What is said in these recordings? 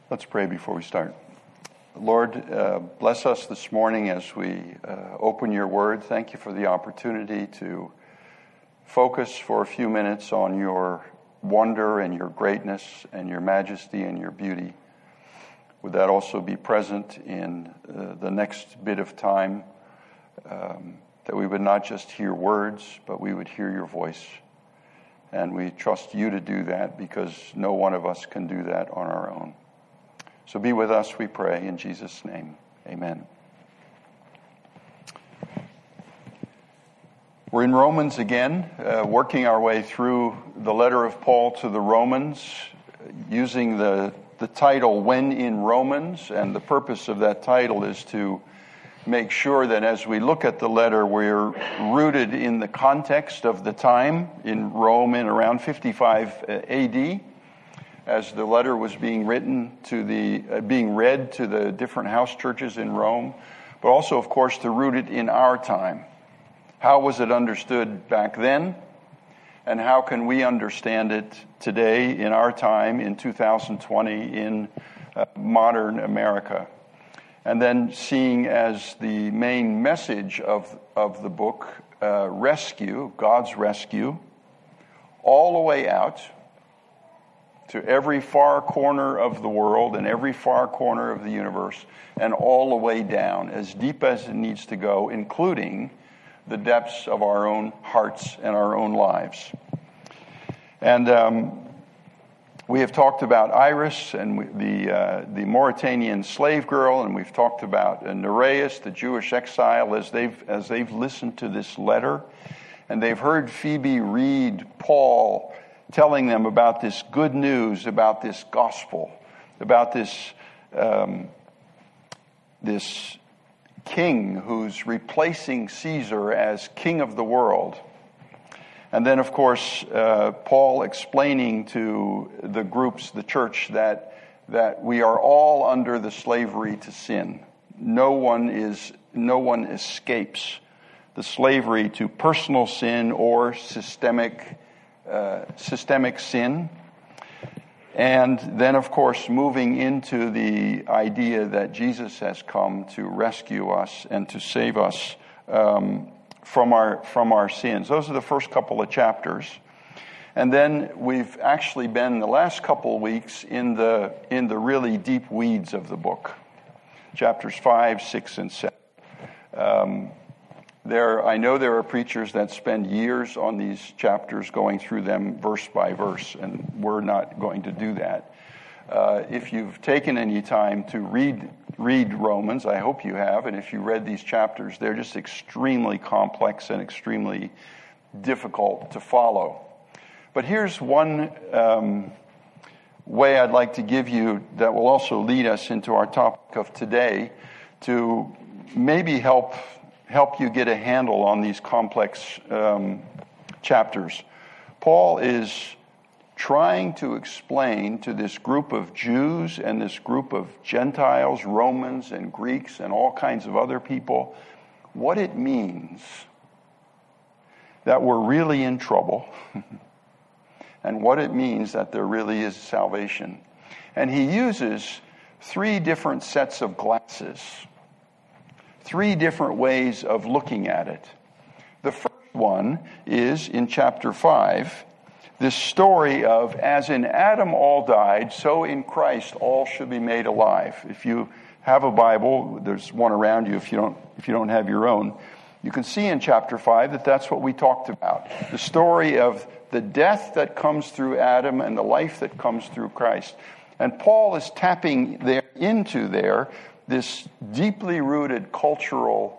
Let's pray before we start. Lord, bless us this morning as we open your word. Thank you for the opportunity to focus for a few minutes on your wonder and your greatness and your majesty and your beauty. Would that also be present in the next bit of time, that we would not just hear words, but we would hear your voice. And we trust you to do that because no one of us can do that on our own. So be with us, we pray, in Jesus' name. Amen. We're in Romans again, working our way through the letter of Paul to the Romans, using the title, When in Romans, and the purpose of that title is to make sure that as we look at the letter, we're rooted in the context of the time in Rome in around 55 AD. As the letter was being written being read to the different house churches in Rome, but also, of course, to root it in our time. How was it understood back then? And how can we understand it today in our time in 2020 in modern America? And then seeing as the main message of the book, rescue, God's rescue, all the way out to every far corner of the world and every far corner of the universe, and all the way down, as deep as it needs to go, including the depths of our own hearts and our own lives. And we have talked about Iris and the Mauritanian slave girl, and we've talked about Nereus, the Jewish exile, as they've listened to this letter, and they've heard Phoebe read Paul telling them about this good news, about this gospel, about this king who's replacing Caesar as king of the world. And then, of course, Paul explaining to the groups, the church, that we are all under the slavery to sin. No one escapes the slavery to personal sin or systemic sin. And then, of course, moving into the idea that Jesus has come to rescue us and to save us from our sins. Those are the first couple of chapters. And then we've actually been the last couple of weeks in the really deep weeds of the book. Chapters 5, 6, and 7. I know there are preachers that spend years on these chapters going through them verse by verse, and we're not going to do that. If you've taken any time to read Romans, I hope you have, and if you read these chapters, they're just extremely complex and extremely difficult to follow. But here's one way I'd like to give you that will also lead us into our topic of today to maybe help you get a handle on these complex chapters. Paul is trying to explain to this group of Jews and this group of Gentiles, Romans and Greeks and all kinds of other people, what it means that we're really in trouble and what it means that there really is salvation. And he uses 3 different sets of glasses. 3 different ways of looking at it. The first one is in chapter 5, this story of, as in Adam all died, so in Christ all should be made alive. If you have a Bible, there's one around you if you don't have your own. You can see in chapter 5 that that's what we talked about. The story of the death that comes through Adam and the life that comes through Christ. And Paul is tapping into this deeply rooted cultural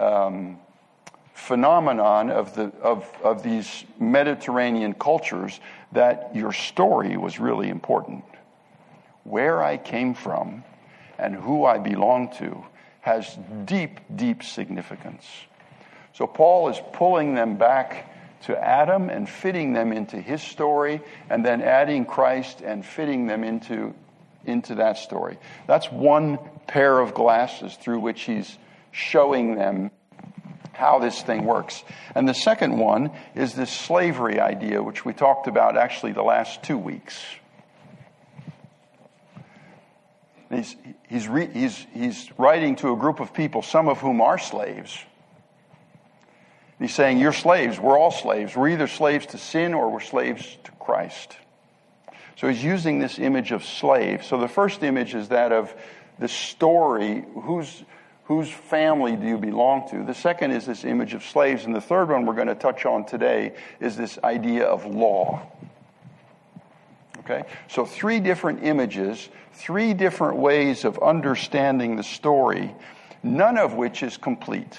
phenomenon of these Mediterranean cultures, that your story was really important. Where I came from and who I belong to has deep, deep significance. So Paul is pulling them back to Adam and fitting them into his story, and then adding Christ and fitting them into that story. That's one pair of glasses through which he's showing them how this thing works. And the second one is this slavery idea, which we talked about actually the last 2 weeks. And he's writing to a group of people, some of whom are slaves. He's saying, you're slaves. We're all slaves. We're either slaves to sin or we're slaves to Christ. So he's using this image of slave. So the first image is that of the story, whose family do you belong to? The second is this image of slaves. And the third one we're going to touch on today is this idea of law. Okay? So 3 different images, 3 different ways of understanding the story, none of which is complete.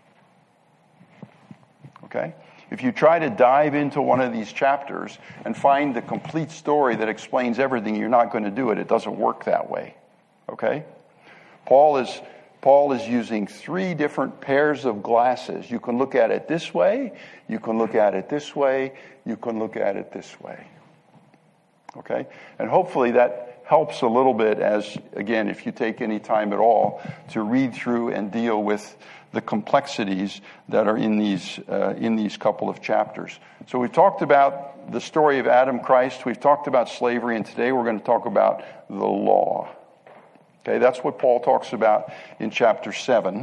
Okay? If you try to dive into one of these chapters and find the complete story that explains everything, you're not going to do it. It doesn't work that way. Okay? Paul is using 3 different pairs of glasses. You can look at it this way, you can look at it this way, you can look at it this way. Okay? And hopefully that helps a little bit as, again, if you take any time at all to read through and deal with the complexities that are in these couple of chapters. So we've talked about the story of Adam Christ, we've talked about slavery, and today we're going to talk about the law. Okay, that's what Paul talks about in chapter 7.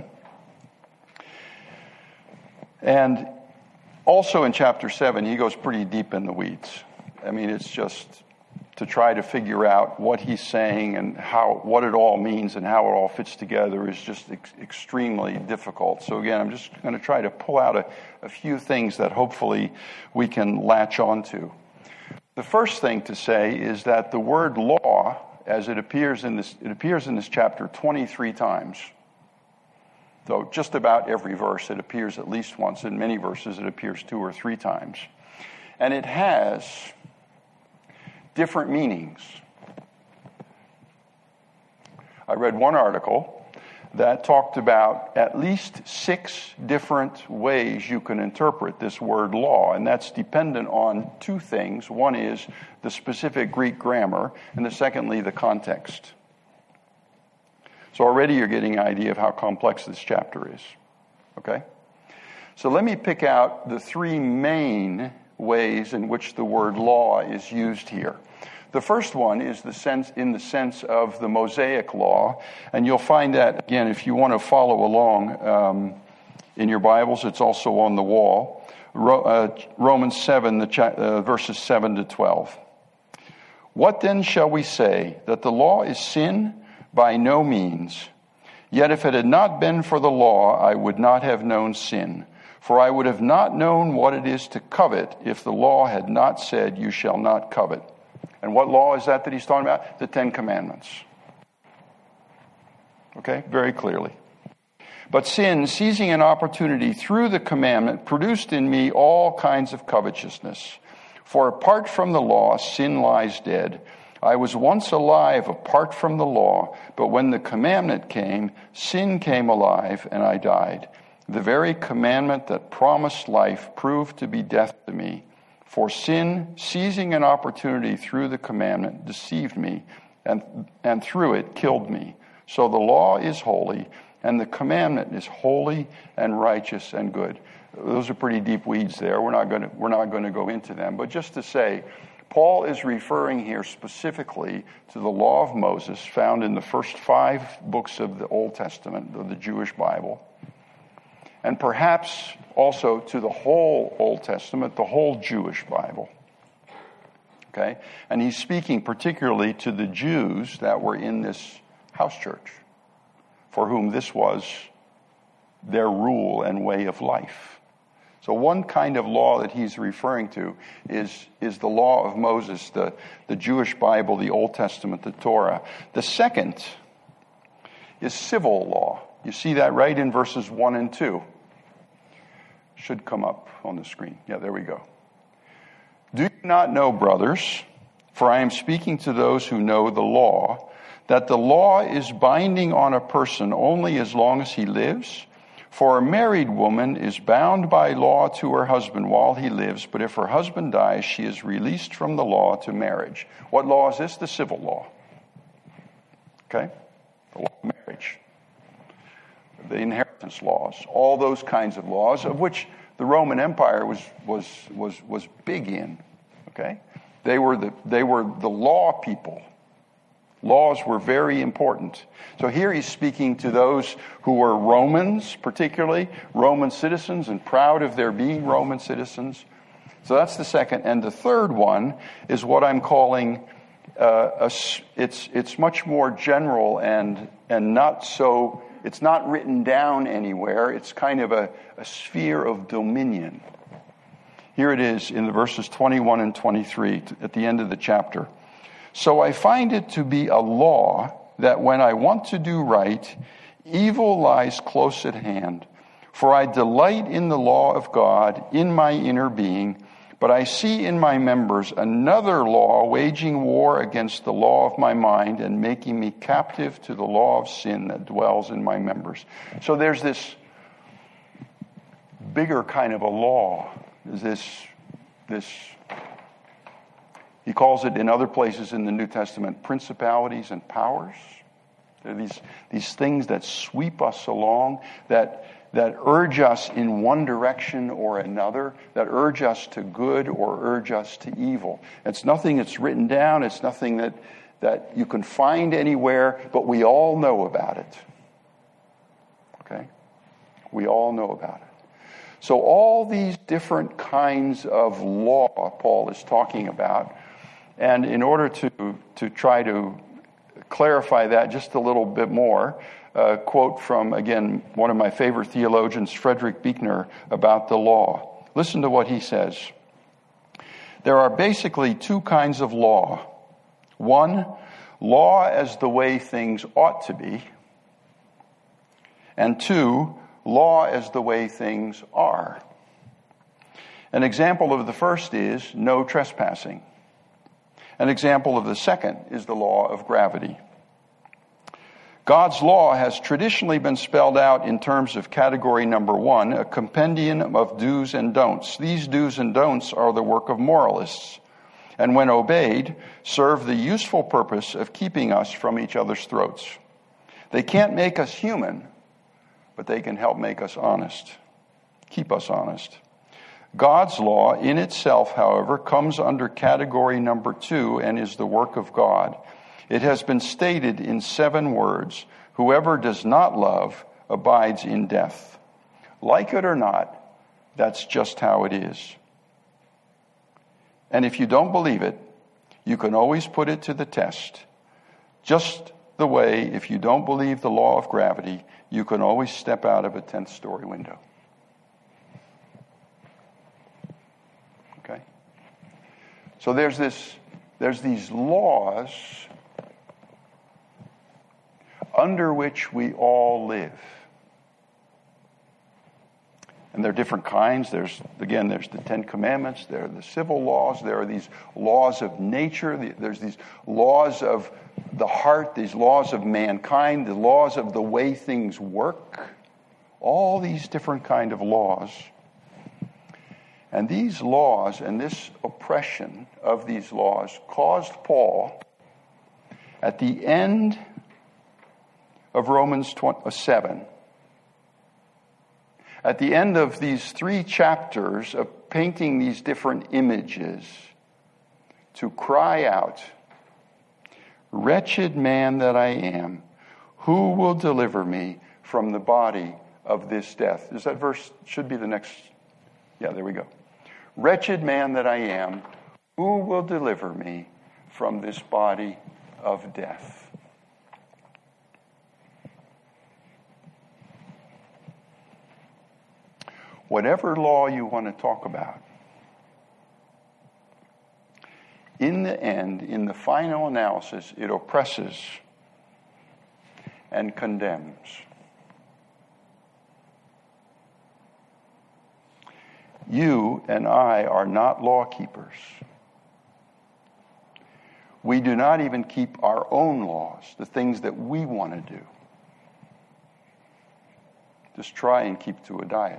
And also in chapter 7, he goes pretty deep in the weeds. I mean, it's just to try to figure out what he's saying and what it all means and how it all fits together is just extremely difficult. So again, I'm just going to try to pull out a few things that hopefully we can latch onto. The first thing to say is that the word law, as it appears in this chapter 23 times. So just about every verse it appears at least once. In many verses it appears 2 or 3 times. And it has different meanings. I read one article that talked about at least 6 different ways you can interpret this word law, and that's dependent on 2 things. One is the specific Greek grammar, and secondly, the context. So already you're getting an idea of how complex this chapter is. Okay? So let me pick out the 3 main ways in which the word law is used here. The first one is in the sense of the Mosaic law, and you'll find that, again, if you want to follow along in your Bibles, it's also on the wall. Romans 7, verses 7 to 12. What then shall we say? That the law is sin? By no means. Yet if it had not been for the law, I would not have known sin. For I would have not known what it is to covet if the law had not said, you shall not covet. And what law is that he's talking about? The 10 Commandments. Okay, very clearly. But sin, seizing an opportunity through the commandment, produced in me all kinds of covetousness. For apart from the law, sin lies dead. I was once alive apart from the law, but when the commandment came, sin came alive and I died. The very commandment that promised life proved to be death to me. For sin, seizing an opportunity through the commandment, deceived me, and through it killed me. So the law is holy, and the commandment is holy and righteous and good. Those are pretty deep weeds there. We're not going to go into them. But just to say, Paul is referring here specifically to the law of Moses found in the first 5 books of the Old Testament, of the Jewish Bible. And perhaps also to the whole Old Testament, the whole Jewish Bible. Okay? And he's speaking particularly to the Jews that were in this house church, for whom this was their rule and way of life. So one kind of law that he's referring to is the law of Moses, the Jewish Bible, the Old Testament, the Torah. The second is civil law. You see that right in verses 1 and 2. Should come up on the screen. Yeah, there we go. Do you not know, brothers, for I am speaking to those who know the law, that the law is binding on a person only as long as he lives? For a married woman is bound by law to her husband while he lives, but if her husband dies, she is released from the law to marriage. What law is this? The civil law. Okay? The law of marriage. The inheritance laws, all those kinds of laws, of which the Roman Empire was big in. Okay? They were the law people. Laws were very important. So here he's speaking to those who were Romans, particularly Roman citizens, and proud of their being Roman citizens. So that's the second. And the third one is what I'm calling, it's much more general and not so, it's not written down anywhere. It's kind of a sphere of dominion. Here it is in the verses 21 and 23 at the end of the chapter. So I find it to be a law that when I want to do right, evil lies close at hand. For I delight in the law of God in my inner being, but I see in my members another law waging war against the law of my mind and making me captive to the law of sin that dwells in my members. So there's this bigger kind of a law. This he calls it in other places in the New Testament principalities and powers. They're these things that sweep us along, that urge us in one direction or another, that urge us to good or urge us to evil. It's nothing that's written down. It's nothing that you can find anywhere, but we all know about it. Okay? We all know about it. So all these different kinds of law Paul is talking about, and in order to try to clarify that just a little bit more, a quote from, again, one of my favorite theologians, Frederick Buechner, about the law. Listen to what he says. There are basically two kinds of law. One, law as the way things ought to be. And two, law as the way things are. An example of the first is no trespassing. An example of the second is the law of gravity. God's law has traditionally been spelled out in terms of category number one, a compendium of do's and don'ts. These do's and don'ts are the work of moralists, and when obeyed, serve the useful purpose of keeping us from each other's throats. They can't make us human, but they can help make us honest, keep us honest. God's law in itself, however, comes under category number two and is the work of God. It has been stated in 7 words, whoever does not love abides in death. Like it or not, that's just how it is. And if you don't believe it, you can always put it to the test. Just the way, if you don't believe the law of gravity, you can always step out of a 10th story window. Okay? So there's these laws under which we all live. And there are different kinds. There's the 10 Commandments. There are the civil laws. There are these laws of nature. There's these laws of the heart, these laws of mankind, the laws of the way things work. All these different kind of laws. And these laws and this oppression of these laws caused Paul, at the end of Romans 7, at the end of these 3 chapters of painting these different images, to cry out, "Wretched man that I am, who will deliver me from the body of this death?" Is that verse, should be the next, yeah, there we go. "Wretched man that I am, who will deliver me from this body of death?" Whatever law you want to talk about, in the end, in the final analysis, it oppresses and condemns. You and I are not law keepers. We do not even keep our own laws, the things that we want to do. Just try and keep to a diet.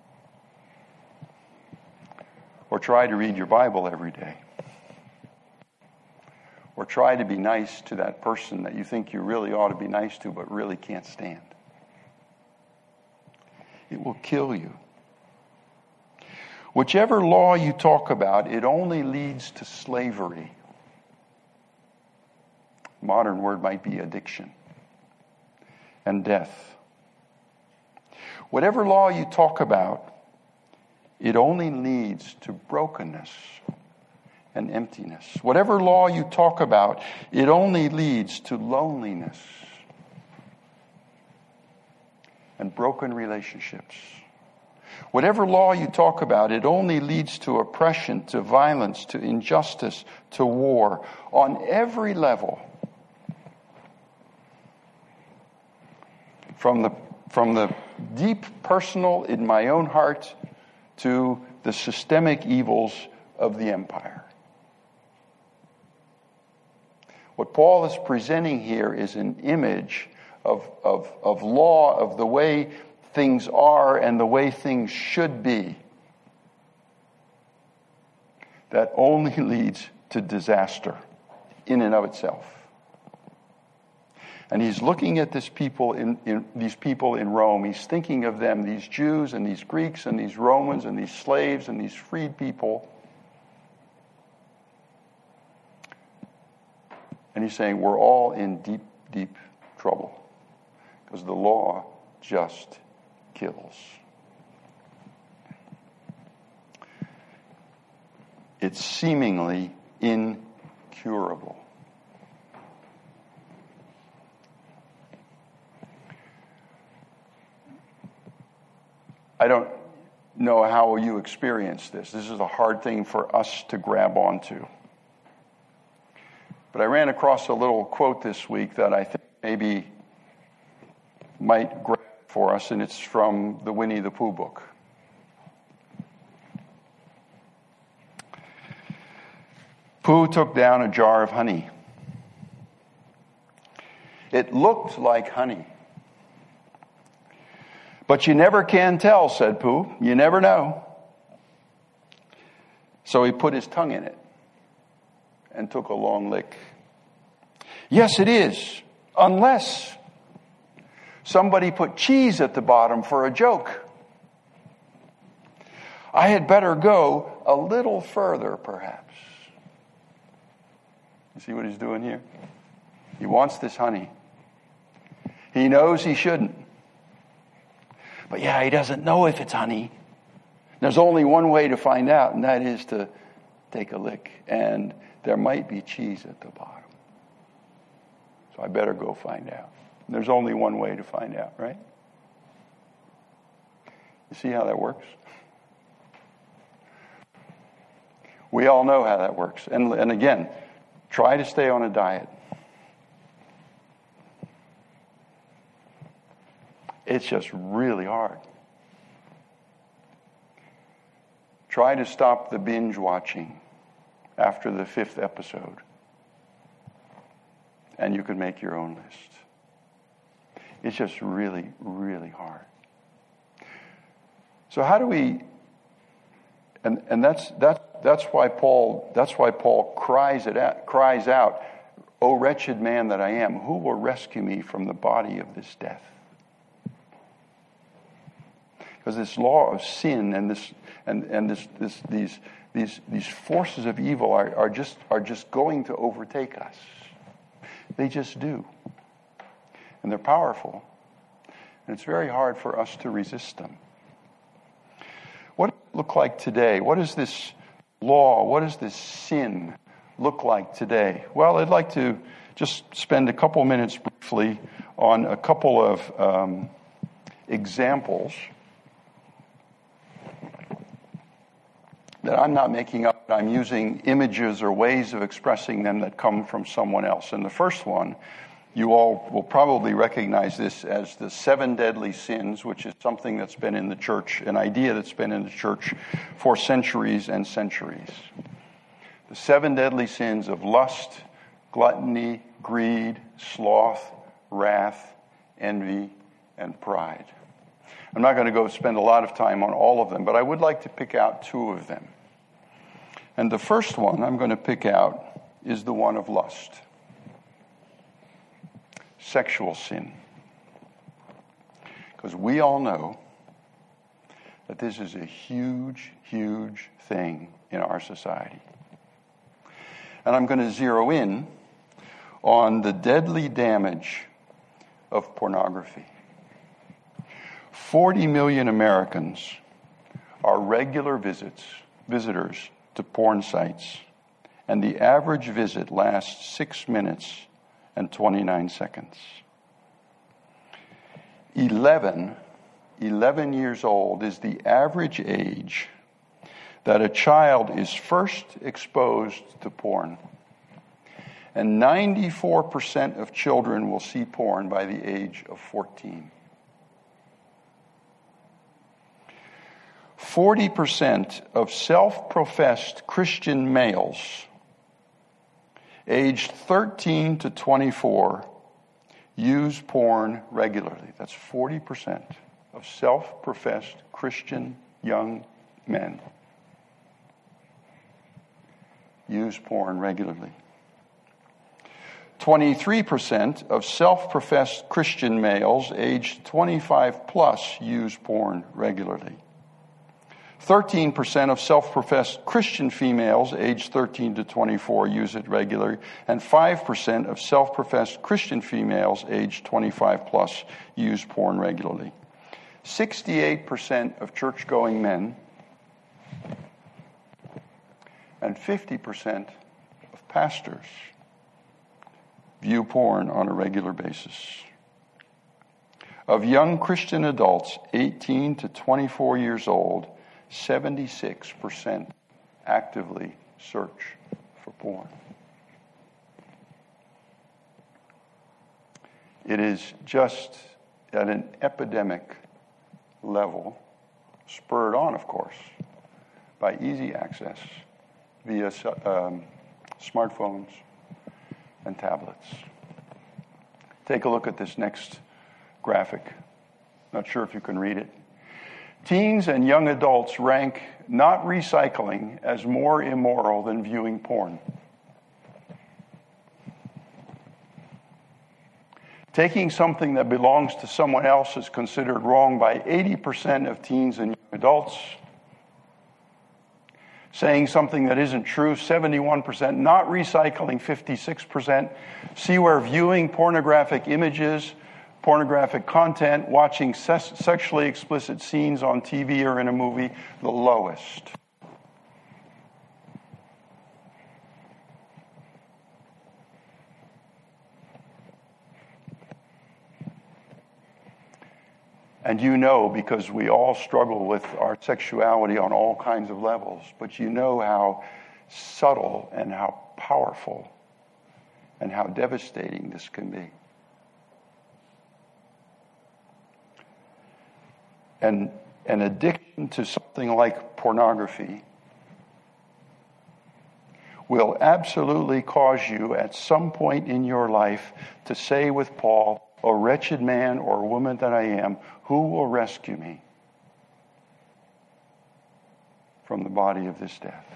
Or try to read your Bible every day. Or try to be nice to that person that you think you really ought to be nice to but really can't stand. It will kill you. Whichever law you talk about, it only leads to slavery. modern word might be addiction and death. Whatever law you talk about, it only leads to brokenness and emptiness. Whatever law you talk about, it only leads to loneliness and broken relationships. Whatever law you talk about, it only leads to oppression, to violence, to injustice, to war, on every level. From the deep personal in my own heart to the systemic evils of the empire. What Paul is presenting here is an image of law, of the way things are and the way things should be, that only leads to disaster in and of itself. And he's looking at these people in Rome. He's thinking of them, these Jews and these Greeks and these Romans and these slaves and these freed people. And he's saying we're all in deep, deep trouble because the law just kills. It's seemingly incurable. I don't know how you experience this. This is a hard thing for us to grab onto. But I ran across a little quote this week that I think maybe might grab for us, and it's from the Winnie the Pooh book. Pooh took down a jar of honey. It looked like honey. But you never can tell, said Pooh. You never know. So he put his tongue in it and took a long lick. Yes, it is, unless somebody put cheese at the bottom for a joke. I had better go a little further, perhaps. You see what he's doing here? He wants this honey. He knows he shouldn't. But yeah, he doesn't know if it's honey. There's only one way to find out, and that is to take a lick. And there might be cheese at the bottom. So I better go find out. There's only one way to find out, right? You see how that works? We all know how that works. And again, try to stay on a diet. It's just really hard. Try to stop the binge watching after the 5th episode. And you can make your own list. It's just really, really hard. So how do we? And that's why Paul cries out, "O wretched man that I am, who will rescue me from the body of this death?" Because this law of sin and these forces of evil are just going to overtake us. They just do. And they're powerful. And it's very hard for us to resist them. What does it look like today? What is this law? What does this sin look like today? Well, I'd like to just spend a couple minutes briefly on a couple of examples that I'm not making up. I'm using images or ways of expressing them that come from someone else. And the first one, you all will probably recognize this as the 7 deadly sins, which is something that's been in the church, an idea that's been in the church for centuries and centuries. The 7 deadly sins of lust, gluttony, greed, sloth, wrath, envy, and pride. I'm not going to go spend a lot of time on all of them, but I would like to pick out 2 of them. And the first one I'm going to pick out is the one of lust. Sexual sin. Because we all know that this is a huge, huge thing in our society. And I'm going to zero in on the deadly damage of pornography. 40 million Americans are regular visitors to porn sites, and the average visit lasts 6 minutes and 29 seconds. 11 years old is the average age that a child is first exposed to porn. And 94% of children will see porn by the age of 14. 40% of self-professed Christian males aged 13 to 24 use porn regularly. That's 40% of self-professed Christian young men use porn regularly. 23% of self-professed Christian males aged 25 plus use porn regularly. 13% of self-professed Christian females aged 13 to 24 use it regularly, and 5% of self-professed Christian females aged 25 plus use porn regularly. 68% of church-going men and 50% of pastors view porn on a regular basis. Of young Christian adults 18 to 24 years old, 76% actively search for porn. It is just at an epidemic level, spurred on, of course, by easy access via smartphones and tablets. Take a look at this next graphic. Not sure if you can read it. Teens and young adults rank not recycling as more immoral than viewing porn. Taking something that belongs to someone else is considered wrong by 80% of teens and young adults. Saying something that isn't true, 71%. Not recycling, 56%. See where viewing pornographic images, pornographic content, watching sexually explicit scenes on TV or in a movie, the lowest. And you know, because we all struggle with our sexuality on all kinds of levels, but you know how subtle and how powerful and how devastating this can be. And an addiction to something like pornography will absolutely cause you at some point in your life to say with Paul, "O wretched man or woman that I am, who will rescue me from the body of this death?"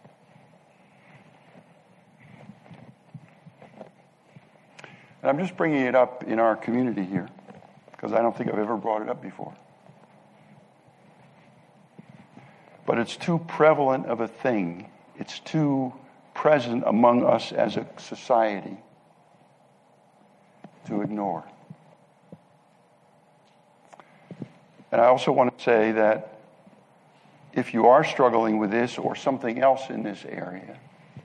And I'm just bringing it up in our community here because I don't think I've ever brought it up before. But it's too prevalent of a thing. It's too present among us as a society to ignore. And I also want to say that if you are struggling with this or something else in this area,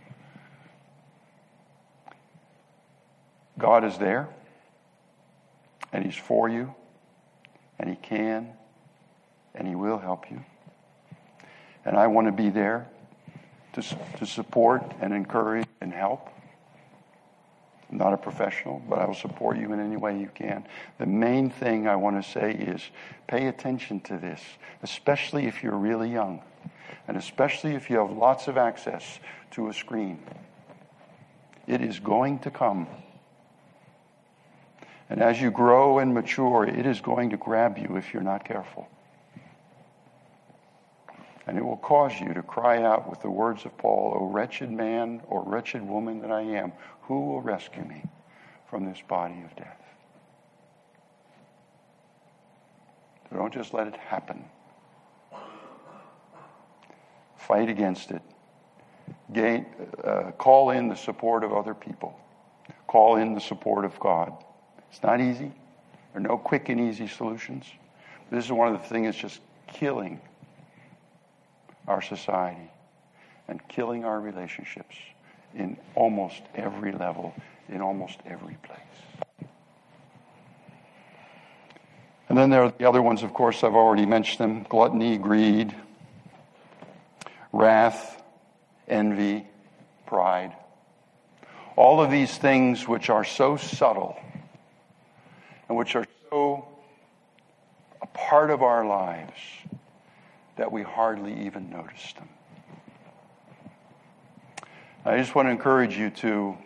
God is there, and He's for you, and He can, and He will help you. And I want to be there to support and encourage and help. I'm not a professional, but I will support you in any way you can. The main thing I want to say is pay attention to this, especially if you're really young, and especially if you have lots of access to a screen. It is going to come. And as you grow and mature, it is going to grab you if you're not careful. And it will cause you to cry out with the words of Paul, "O wretched man or wretched woman that I am, who will rescue me from this body of death?" So don't just let it happen. Fight against it. Call in the support of other people. Call in the support of God. It's not easy. There are no quick and easy solutions. This is one of the things that's just killing our society and killing our relationships in almost every level, in almost every place. And then there are the other ones, of course, I've already mentioned them: gluttony, greed, wrath, envy, pride. All of these things which are so subtle and which are so a part of our lives that we hardly even notice them. I just want to encourage you to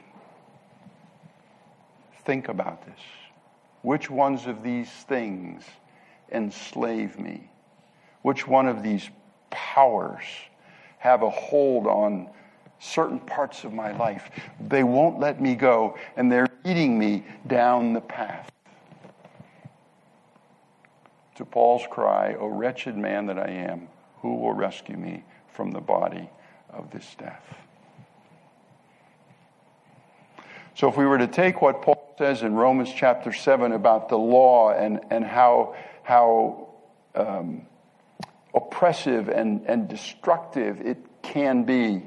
think about this. Which ones of these things enslave me? Which one of these powers have a hold on certain parts of my life? They won't let me go, and they're leading me down the path. To Paul's cry, "O wretched man that I am, who will rescue me from the body of this death?" So if we were to take what Paul says in Romans chapter 7 about the law and how oppressive and destructive it can be,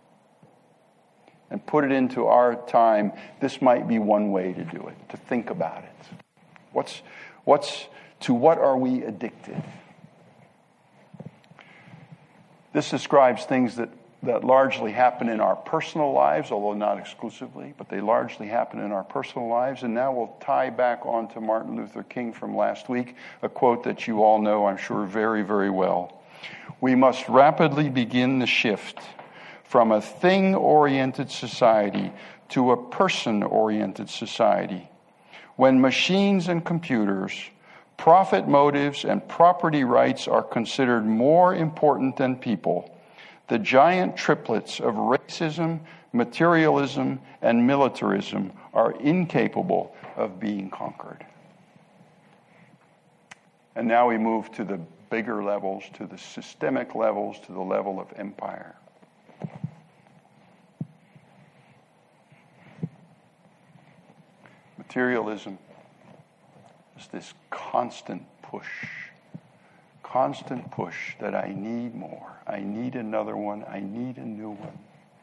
and put it into our time, this might be one way to do it, to think about it. To what are we addicted? This describes things that largely happen in our personal lives, although not exclusively, but they largely happen in our personal lives. And now we'll tie back on to Martin Luther King from last week, a quote that you all know, I'm sure, very, very well. "We must rapidly begin the shift from a thing-oriented society to a person-oriented society. When machines and computers, profit motives, and property rights are considered more important than people, the giant triplets of racism, materialism, and militarism are incapable of being conquered." And now we move to the bigger levels, to the systemic levels, to the level of empire. Materialism is this constant push that I need more. I need another one. I need a new one.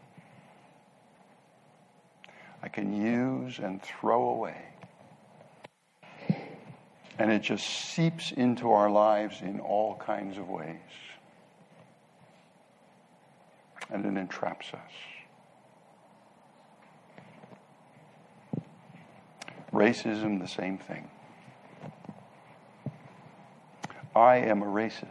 I can use and throw away. And it just seeps into our lives in all kinds of ways. And it entraps us. Racism, the same thing. I am a racist.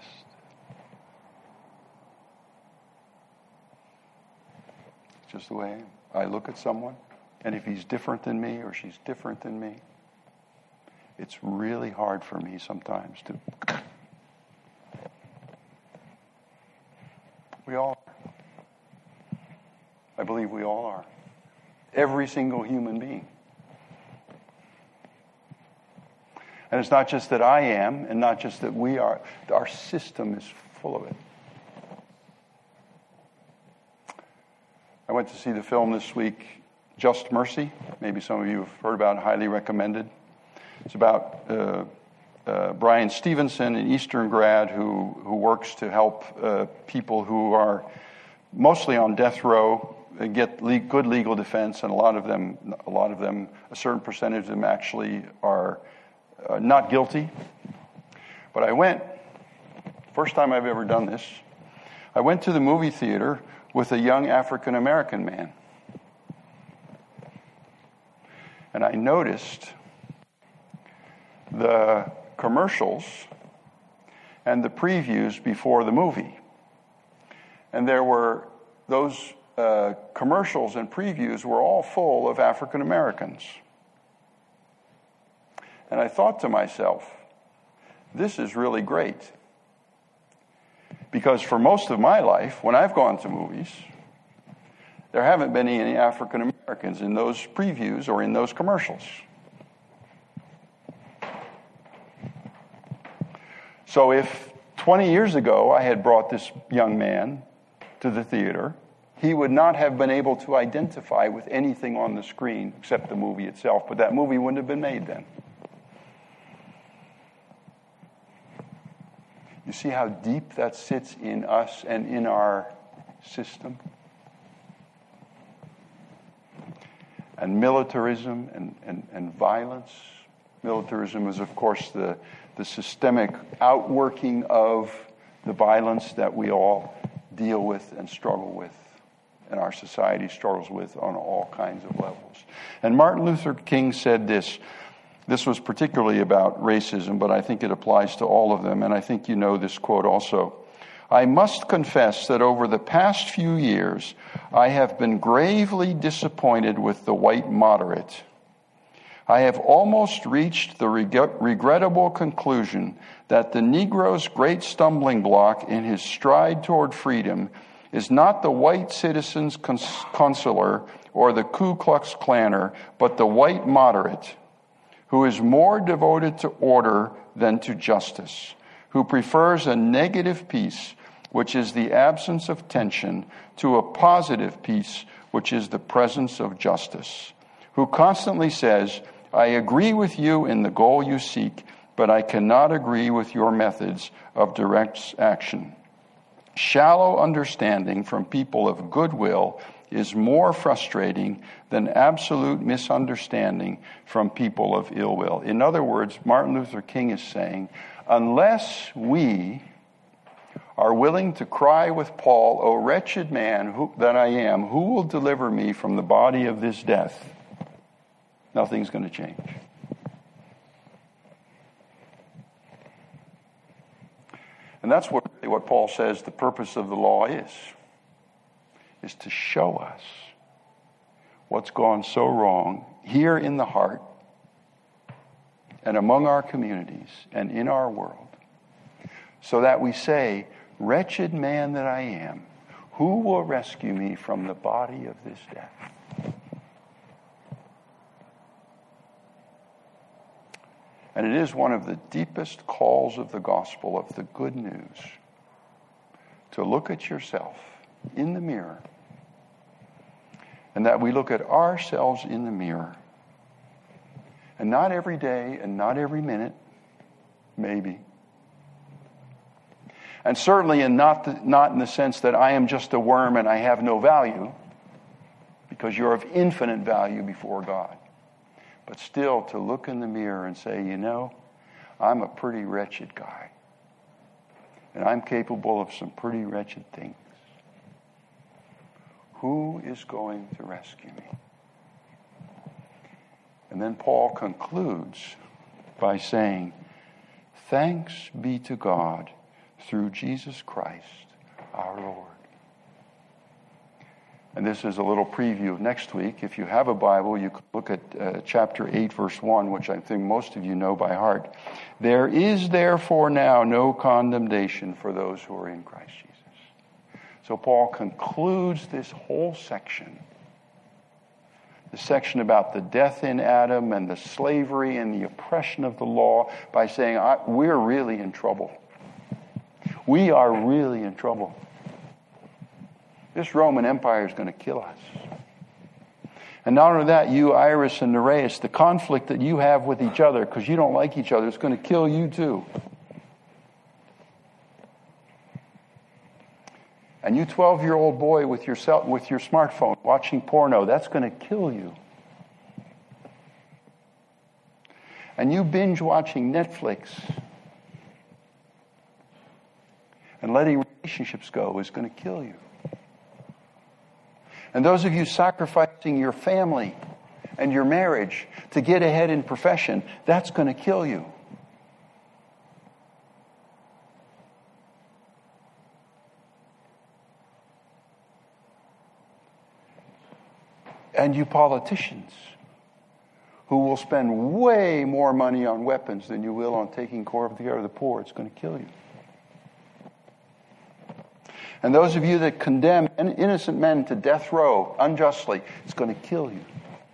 It's just the way I am. I look at someone, and if he's different than me or she's different than me, it's really hard for me sometimes to... We all are. I believe we all are. Every single human being. And it's not just that I am, and not just that we are. Our system is full of it. I went to see the film this week, Just Mercy. Maybe some of you have heard about it, highly recommended. It's about Brian Stevenson, an Eastern grad who works to help people who are mostly on death row get good legal defense, and a lot of them, a certain percentage of them actually are not guilty. But I went, first time I've ever done this, I went to the movie theater with a young African American man. And I noticed the commercials and the previews before the movie. And there were those commercials and previews were all full of African Americans. And I thought to myself, this is really great. Because for most of my life, when I've gone to movies, there haven't been any African Americans in those previews or in those commercials. So if 20 years ago I had brought this young man to the theater, he would not have been able to identify with anything on the screen except the movie itself, but that movie wouldn't have been made then. You see how deep that sits in us and in our system? And militarism and violence. Militarism is, of course, the systemic outworking of the violence that we all deal with and struggle with, and our society struggles with on all kinds of levels. And Martin Luther King said this. This was particularly about racism, but I think it applies to all of them, and I think you know this quote also. I must confess that over the past few years, I have been gravely disappointed with the white moderate. I have almost reached the regrettable conclusion that the Negro's great stumbling block in his stride toward freedom is not the white citizen's consular or the Ku Klux Klanner, but the white moderate, who is more devoted to order than to justice, who prefers a negative peace, which is the absence of tension, to a positive peace, which is the presence of justice, who constantly says, I agree with you in the goal you seek, but I cannot agree with your methods of direct action. Shallow understanding from people of goodwill is more frustrating than absolute misunderstanding from people of ill will. In other words, Martin Luther King is saying, unless we are willing to cry with Paul, O wretched man that I am, who will deliver me from the body of this death? Nothing's going to change. And that's what Paul says the purpose of the law is to show us what's gone so wrong here in the heart and among our communities and in our world, so that we say, wretched man that I am, who will rescue me from the body of this death? And it is one of the deepest calls of the gospel, of the good news, to look at yourself in the mirror, and that we look at ourselves in the mirror, and not every day and not every minute, maybe, and certainly not in the sense that I am just a worm and I have no value, because you're of infinite value before God. But still to look in the mirror and say, you know, I'm a pretty wretched guy. And I'm capable of some pretty wretched things. Who is going to rescue me? And then Paul concludes by saying, thanks be to God through Jesus Christ our Lord. And this is a little preview of next week. If you have a Bible, you could look at chapter 8, verse 1, which I think most of you know by heart. There is therefore now no condemnation for those who are in Christ Jesus. So Paul concludes this whole section, the section about the death in Adam and the slavery and the oppression of the law, by saying, we're really in trouble. We are really in trouble. This Roman Empire is going to kill us. And not only that, you, Iris and Nereus, the conflict that you have with each other because you don't like each other, is going to kill you too. And you 12-year-old boy with your smartphone watching porno, that's going to kill you. And you binge watching Netflix and letting relationships go is going to kill you. And those of you sacrificing your family and your marriage to get ahead in profession, that's going to kill you. And you politicians who will spend way more money on weapons than you will on taking care of the poor, it's going to kill you. And those of you that condemn innocent men to death row unjustly, it's going to kill you.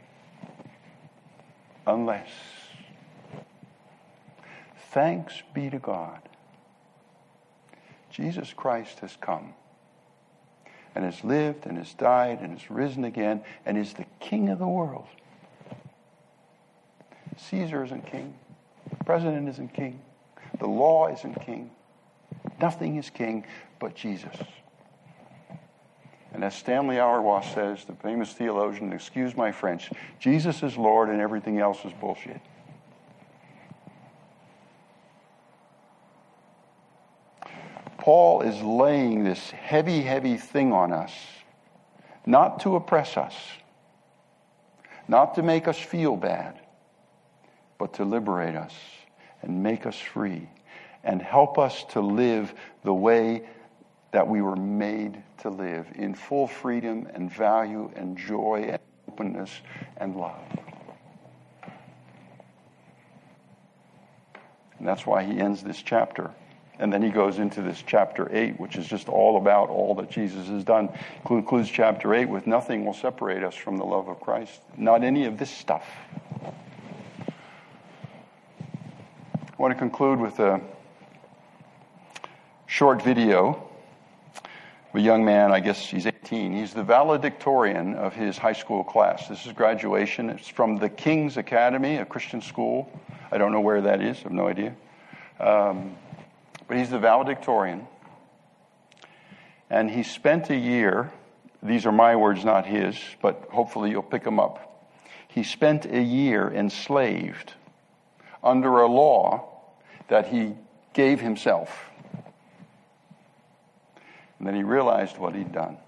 Unless, thanks be to God, Jesus Christ has come and has lived and has died and has risen again and is the king of the world. Caesar isn't king. The president isn't king. The law isn't king. Nothing is king but Jesus. And as Stanley Auerbach says, the famous theologian, excuse my French, Jesus is Lord and everything else is bullshit. Paul is laying this heavy, heavy thing on us, not to oppress us, not to make us feel bad, but to liberate us and make us free and help us to live the way that we were made to live, in full freedom and value and joy and openness and love. And that's why he ends this chapter. And then he goes into this chapter 8, which is just all about all that Jesus has done. Concludes chapter 8 with nothing will separate us from the love of Christ. Not any of this stuff. I want to conclude with a short video of a young man, I guess he's 18. He's the valedictorian of his high school class. This is graduation. It's from the King's Academy, a Christian school. I don't know where that is. I have no idea. But he's the valedictorian. And he spent a year, these are my words, not his, but hopefully you'll pick them up. He spent a year enslaved under a law that he gave himself. And then he realized what he'd done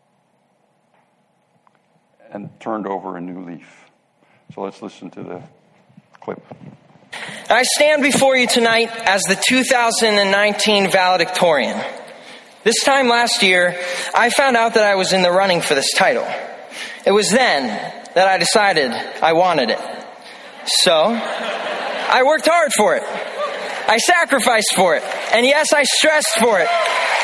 and turned over a new leaf. So let's listen to the clip. I stand before you tonight as the 2019 valedictorian. This time last year, I found out that I was in the running for this title. It was then that I decided I wanted it. So, I worked hard for it. I sacrificed for it. And yes, I stressed for it.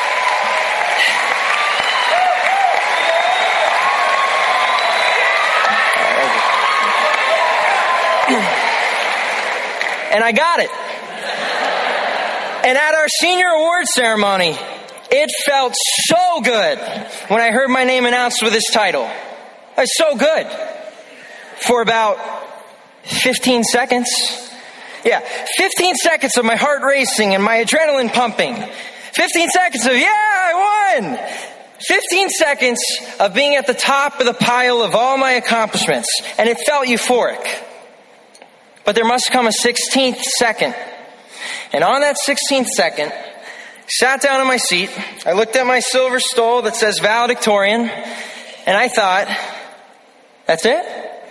And I got it. And at our senior award ceremony, it felt so good when I heard my name announced with this title. It's so good. For about 15 seconds. Yeah, 15 seconds of my heart racing and my adrenaline pumping. 15 seconds of, yeah, I won. 15 seconds of being at the top of the pile of all my accomplishments. And it felt euphoric. But there must come a 16th second. And on that 16th second, sat down in my seat, I looked at my silver stole that says valedictorian, and I thought, that's it?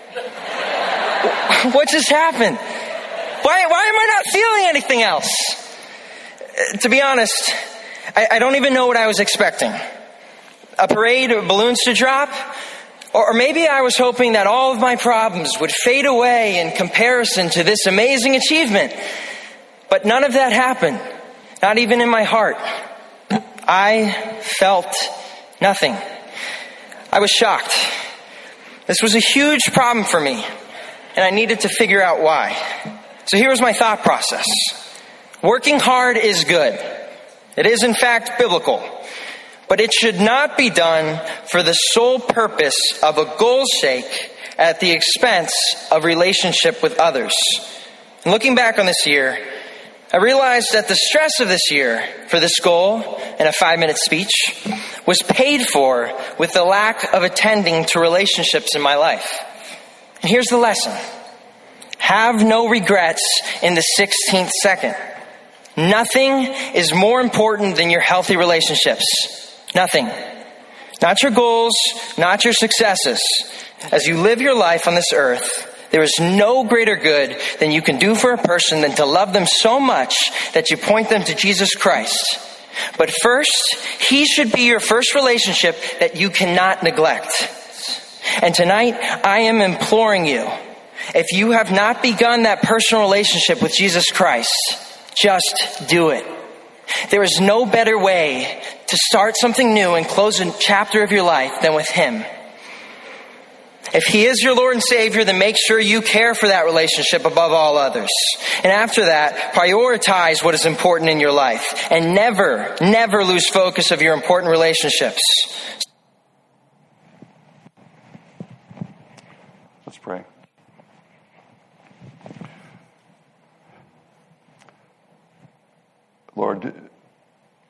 What just happened? Why am I not feeling anything else? To be honest, I don't even know what I was expecting. A parade of balloons to drop? Or maybe I was hoping that all of my problems would fade away in comparison to this amazing achievement. But none of that happened. Not even in my heart. I felt nothing. I was shocked. This was a huge problem for me, and I needed to figure out why. So here was my thought process. Working hard is good. It is, in fact, biblical. But it should not be done for the sole purpose of a goal's sake at the expense of relationship with others. And looking back on this year, I realized that the stress of this year for this goal in a 5-minute speech was paid for with the lack of attending to relationships in my life. And here's the lesson. Have no regrets in the 16th second. Nothing is more important than your healthy relationships. Nothing. Not your goals, not your successes. As you live your life on this earth, there is no greater good than you can do for a person than to love them so much that you point them to Jesus Christ. But first, He should be your first relationship that you cannot neglect. And tonight, I am imploring you, if you have not begun that personal relationship with Jesus Christ, just do it. There is no better way to start something new and close a chapter of your life than with Him. If He is your Lord and Savior, then make sure you care for that relationship above all others. And after that, prioritize what is important in your life. And never lose focus of your important relationships.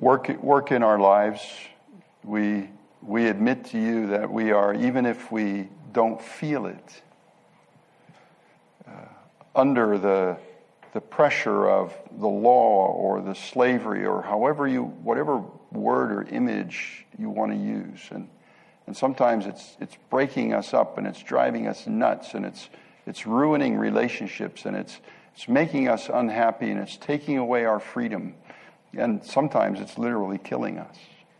work in our lives. We admit to you that we are, even if we don't feel it, under the pressure of the law or the slavery or whatever word or image you want to use. And sometimes it's breaking us up and it's driving us nuts and it's ruining relationships and it's making us unhappy and it's taking away our freedom. And sometimes it's literally killing us.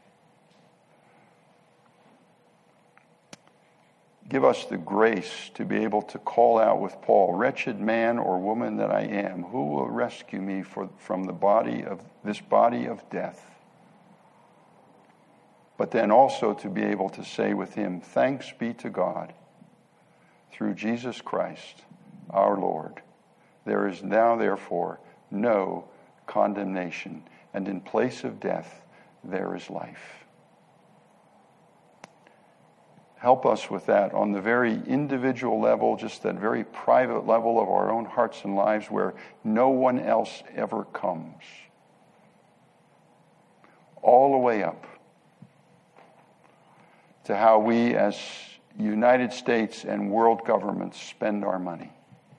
Give us the grace to be able to call out with Paul, "Wretched man or woman that I am, who will rescue me from this body of death?" But then also to be able to say with him, "Thanks be to God, through Jesus Christ, our Lord. There is now, therefore, no condemnation, and in place of death, there is life." Help us with that on the very individual level, just that very private level of our own hearts and lives where no one else ever comes. All the way up to how we as United States and world governments spend our money.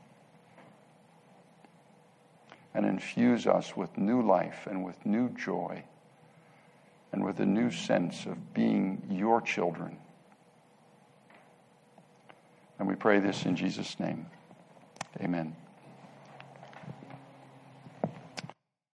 And infuse us with new life and with new joy and with a new sense of being your children. And we pray this in Jesus' name. Amen.